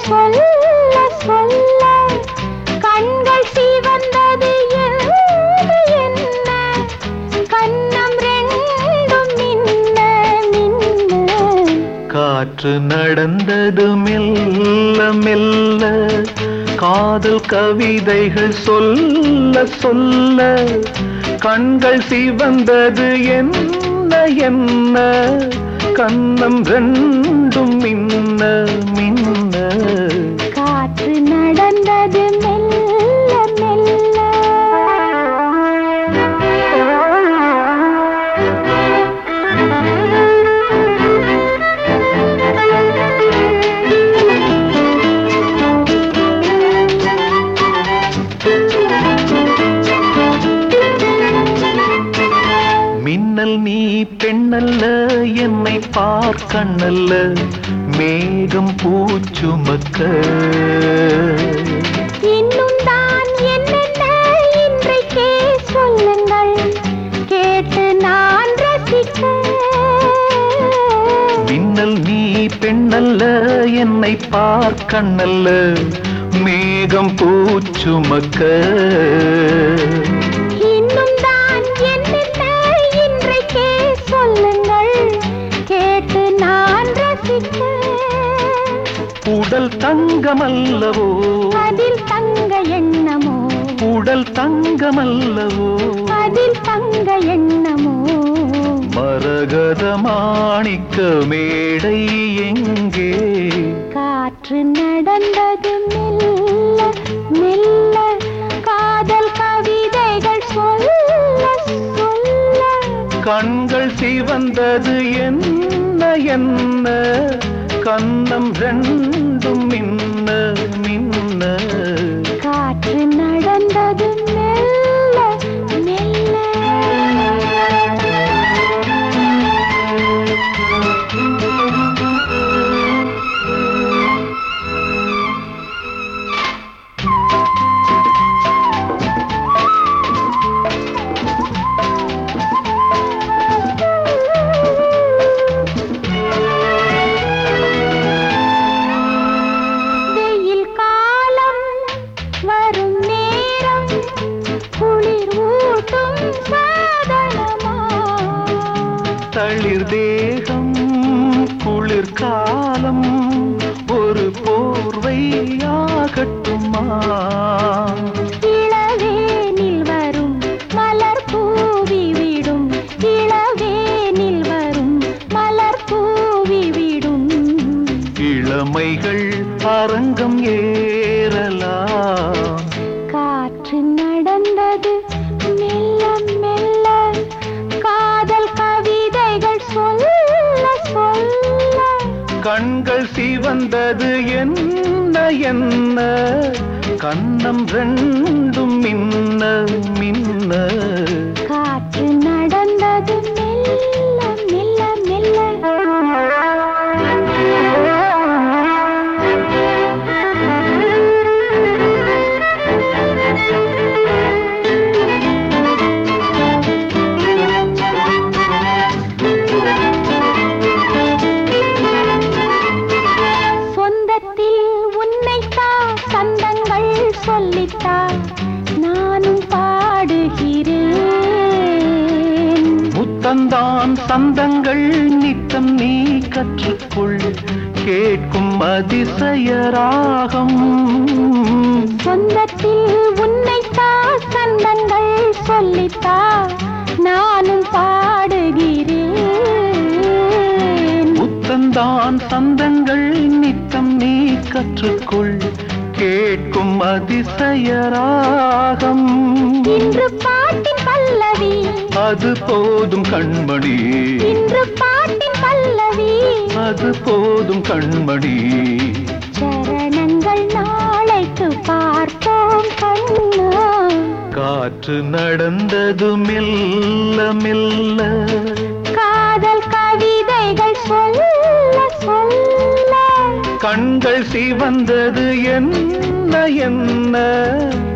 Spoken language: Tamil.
சொல்ல சொல்ல கண்கள் சிவந்தது என்ன கண்ணம் ரெண்டும் மின்ன மின்ன காற்று நடந்தது மெல்ல மெல்ல காதல் கவிதைகள் சொல்ல சொல்ல கண்கள் சிவந்தது என்ன என்ன கண்ணம் ரெண்டும் மின்ன மின்ன காற்று நடந்தது மெல்ல மெல்ல மின்னல் நீ பெண்ணல்ல என்னை பார்க்கண்ணல்ல மேகம் பூச்சுமக்க இன்னும் தான் என்னென்ன இன்றைக்கே சொல்லுங்கள் கேட்டு நான் ரசிக்க மின்னல் நீ பெண்ணல்ல என்னை பார்க்கண்ணல்ல மேகம் பூச்சுமக்க இன்னும் தான் என்னென்ன இன்றைக்கே சொல்லுங்கள் கேட்டு நான் ரசிக்க உடல் தங்கமல்லவோ அதில் தங்க எண்ணமோ உடல் தங்கமல்லவோ அதில் தங்க எண்ணமோ மரகத மாணிக்க மேடை எங்கே காற்று நடந்தது மெல்ல மெல்ல காதல் கவிதைகள் சொல்ல சொல்ல கண்கள் சிவந்தது என்ன என்ன கண்ணம் ரெண்டும் மின்ன மின்ன காற்று நடந்தது மெல்ல மெல்ல வெயில் காலம் வரும் நேரம் குளிர் ஊட்டும் சாதனமா தளிர் தேகம் குளிர் காலம் ஒரு போர்வையாகட்டுமா இளவேனில் வரும் மலர் பூவி விடும் இளவேனில் வரும் மலர் பூவி விடும் இளமைகள் அரங்கம் ஏறலாம் காற்று நடந்தது மெல்ல மெல்ல காதல் கவிதைகள் சொல்ல சொல்ல கண்கள் சிவந்தது என்ன என்ன கண்ணம் ரெண்டும் மின்ன மின்ன காற்று நடந்தது மெல்ல மெல்ல மெல்ல சொந்தத்தில் உன்னைத்தா சந்தங்கள் சொல்லித்தா நானும் பாடுகிறேன் முத்தந்தான் சந்தங்கள் நித்தம் நீ கற்றுக்கொள் கேட்கும் அதிசயராகம் சொந்தத்தில் உன்னைத்தா சந்தங்கள் சொல்லித்தா நானும் பாடுகிறேன் முத்தந்தான் சந்தங்கள் நித்தம் நீ கற்றுக்கொள் கேட்கும் அதிசயராகம் இன்று பாட்டின் பல்லவி அது போதும் கண்மணி இன்று பாட்டின் பல்லவி அது போதும் கண்மணி சரணங்கள் நாளைக்கு பார்ப்போம் கண்ணா காற்று நடந்தது மெல்ல மெல்ல காதல் கவிதைகள் சொல்ல சொல்ல கண்கள் சிவந்தது என்ன என்ன